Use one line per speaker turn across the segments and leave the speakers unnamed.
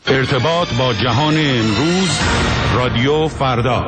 ارتباط با جهان امروز، رادیو فردا.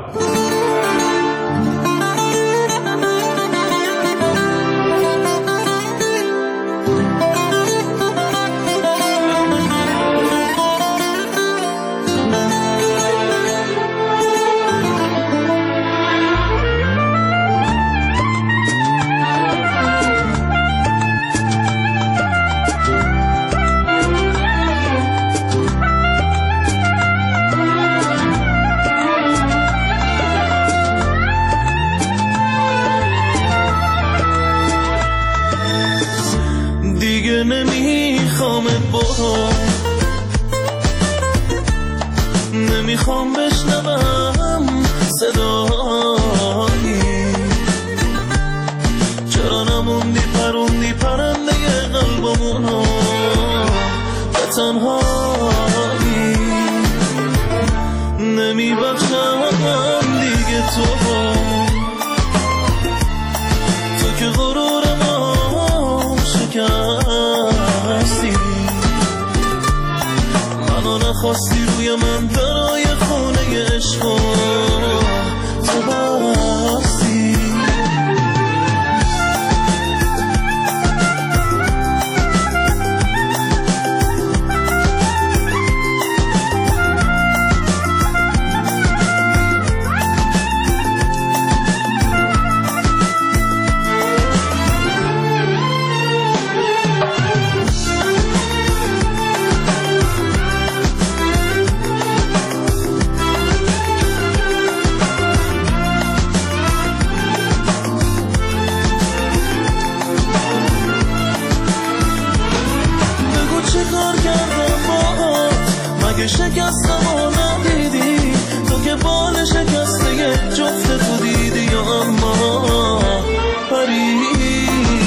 نمیخوام بشنوم صدایی، چرا نموندی پروندی پرنده قلبمونو به تنهایی. نمیبخشم دیگه تو که غرور ما شکستی، منو نخواستی روی من برای خونه عشق تو بستی. شکستم و ندیدی تو که بال شکسته جفت تو دیدی، اما پریدی.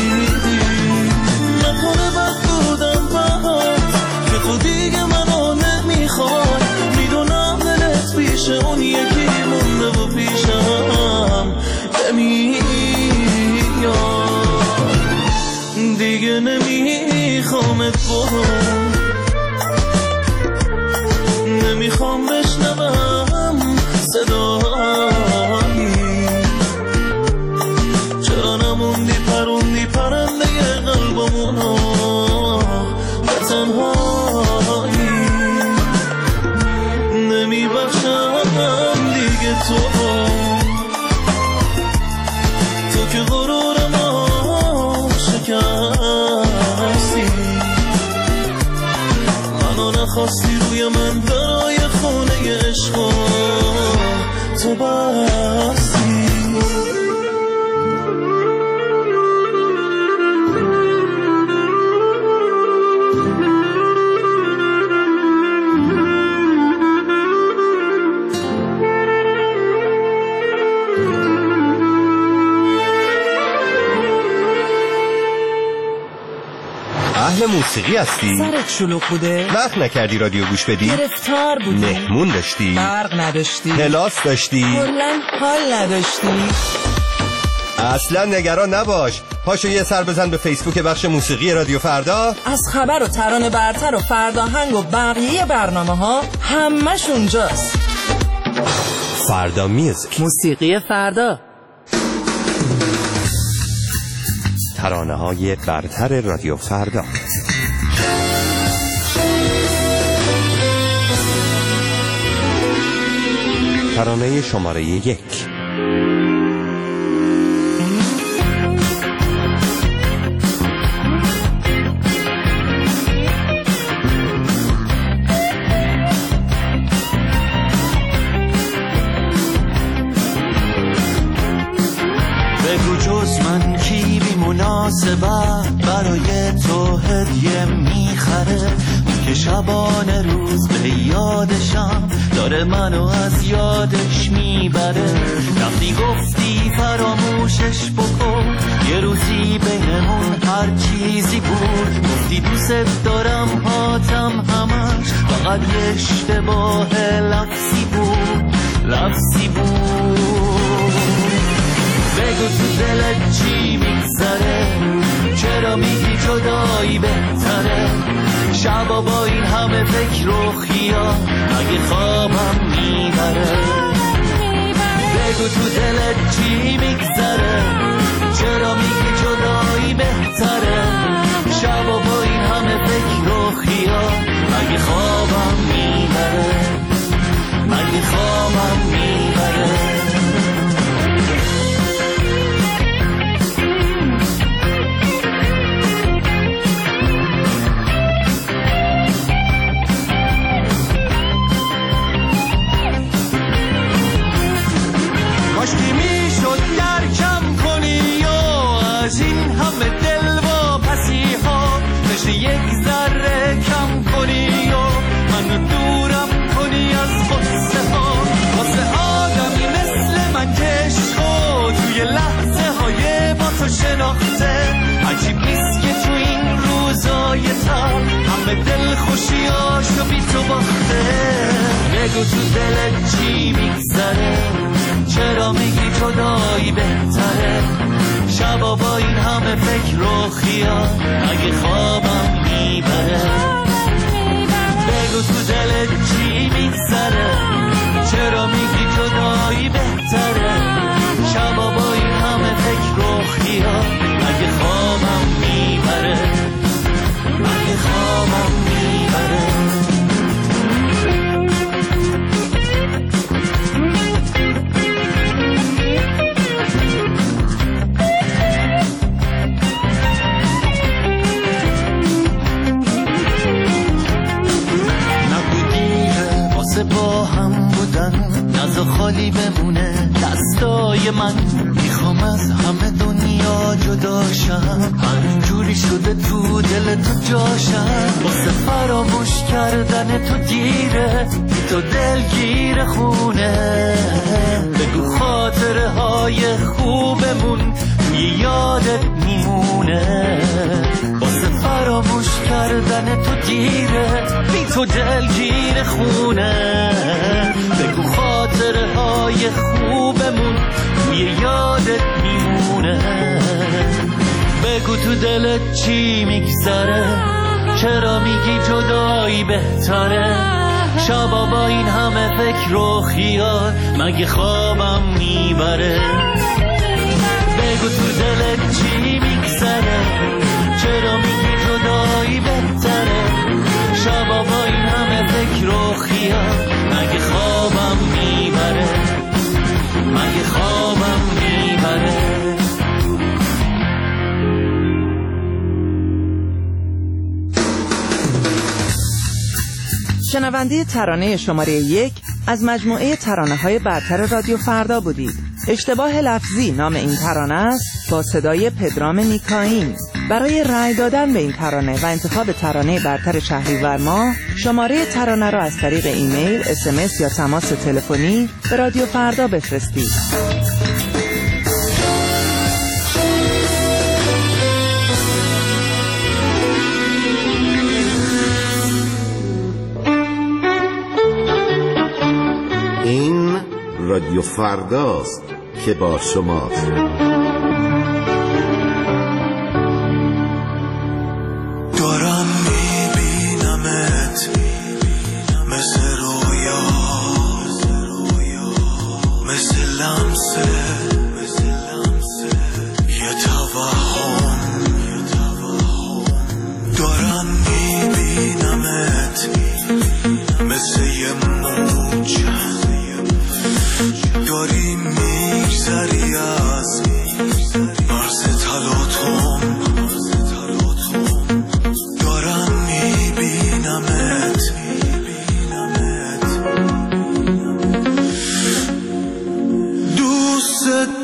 نکنه بد بودم بهت که تو دیگه منو نمیخوای، میدونم دلت پیش اون یکی مونده و پیشم نمیاد. دیگه نمیخوامت نمیخوام بشنوم صدایی، چرا نموندی پروندی پرنده قلبمونو به تنهایی. نمیبخشم دیگه تو که غرور ما شکستی، منو نخواستی روی من برای خونه عشق تو بستی.
اهل موسیقی هستی؟
سرت شلوغ بوده؟
وقت نکردی رادیو گوش بدی؟
گرفتار بودی؟
مهمون داشتی؟
برق نداشتی؟
کلاس داشتی؟
کلاً حال نداشتی؟
اصلا نگران نباش، پاشو یه سر بزن به فیسبوک بخش موسیقی رادیو فردا.
از خبر و ترانه برتر و فرداهنگ و بقیه برنامه ها همش اونجاست.
فردا میوزیک،
موسیقی فردا،
ترانه های برتر رادیو فردا. ترانه شماره 1.
بگو جز من کی بی مناسبت برای تو هدیه میخره، که شبانه روز به یادشم داره منو از یادش میبره. وقتی گفتی فراموشش بکن، یه روزی بینمون هر چیزی بود. گفتی دوست دارم هاتم همش فقط یه اشتباه لفظی بود. بگو تو دلت چی میگذره، چرا میگی جدایی بهتره؟ شبا با این همه فکر و خیال اگه خوابم میبره. بگو تو دلت چی میگذره؟ چرا میگی جدایی بهتره؟ شبا با این همه فکر و خیال اگه خوابم میبره، اگه خوابم میبره. کاشکی میشد درکم کنی و از این همه دل و پسی ها مثل یک ذره کم کنی و منو دورم کنی از غصه ها. واسه آدمی مثل من که عشقو توی لحظه های با تو شناخته، عجیب نیست که تو این روزای تر همه دل خوشیاشو بی تو باخته. بگو تو دلت چی میگذره؟ چرا میگی جدایی بهتره؟ شبا با این همه فکر و خیال اگه خوابم میبره. بگو تو دلت چی میگذره؟ چرا میگی جدایی بهتره؟ شبا با این همه فکر و خیال اگه خوابم میبره، اگه خوابم میبره. با هم بودن نزا خالی بمونه دستای من، میخوام از همه دنیا جداشم، همینجوری شده تو دل تو جاشم. واسه فراموش کردن تو گیره بی تو دل گیر خونه. بگو خاطره های خوبمون توی یادت میمونه. واسه فراموش کردن تو گیره بی تو دل گیر خونه. بگو خاطره های خوبمون توی یادت میمونه. بگو تو دلت چی میگذره؟ چرا میگی جدایی بهتره؟ شبا با این همه فکر و خیال مگه خوابم میبره؟ بگو تو دلت چی میگذره؟ چرا میگی جدایی بهتره؟ شبا با این همه فکر و خیال مگه خوابم میبره، مگه خوابم میبره.
شنونده ترانه شماره 1 از مجموعه ترانه‌های برتر رادیو فردا بودید. اشتباه لفظی نام این ترانه است با صدای پدرام نیکاین. برای رأی دادن به این ترانه و انتخاب ترانه برتر شهریور ماه شماره ترانه را از طریق ایمیل، SMS یا تماس تلفنی به رادیو فردا بفرستید.
این رادیو فرداست که با شماست.
دارم میبینمت مثل رویا، مثل لمسه یه توهم. دارم میبینمت مثل یه موج، داری میگذری از مرز تلاطم. دارم میبینمت دوست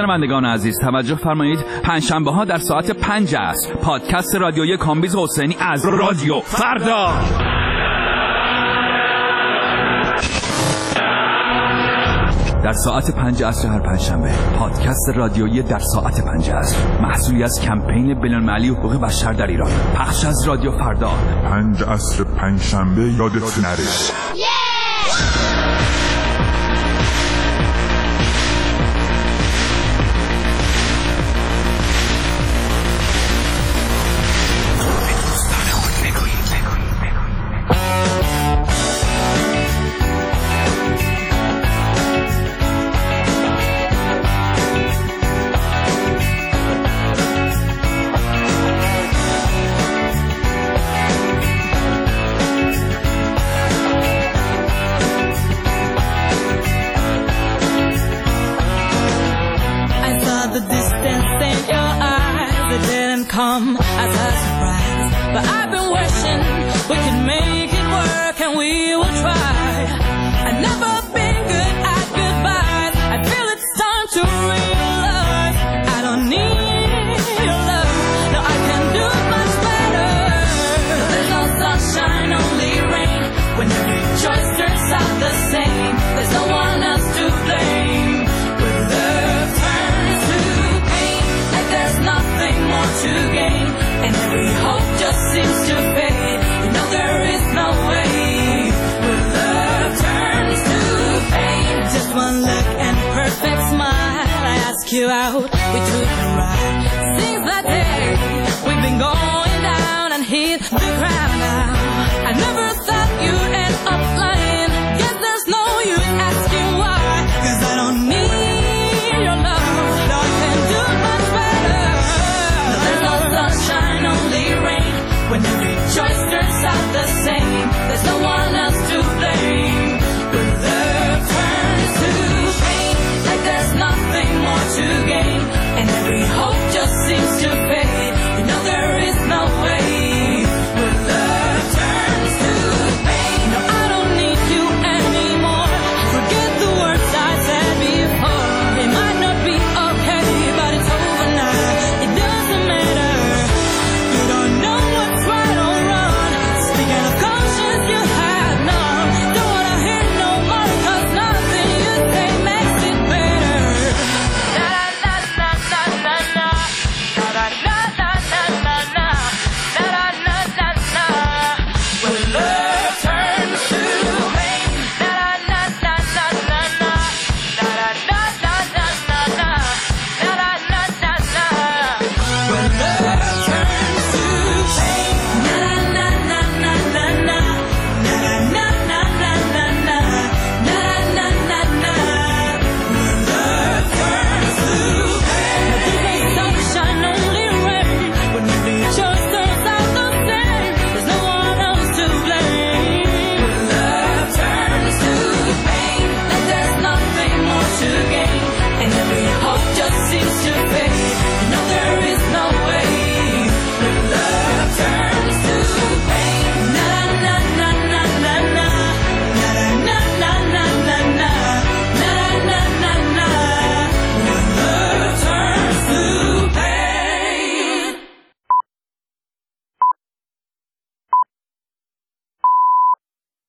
شنوندگان عزیز توجه فرمایید، پنجشنبه ها در ساعت 5 عصر پادکست رادیویی کامبیز حسینی از رادیو فردا. در ساعت 5 عصر هر پنجشنبه پادکست رادیویی در ساعت 5 عصر، محصولی از کمپین بین‌المللی حقوق بشر در ایران، پخش از رادیو فردا.
5 عصر پنجشنبه یادت نره.
As a surprise, but I've been wishing we could make it work, and we will try. I've never been good at goodbyes. I feel it's time to realize I don't need your love. No, I can do much better. There's no sunshine, only rain. When every choice turns out the same, there's no one else to blame. When love turns to pain, like there's nothing more to gain, and every hope just seems to fade. You know there is no way. When love turns to pain, just one look and perfect smile. I ask you out, we took a ride.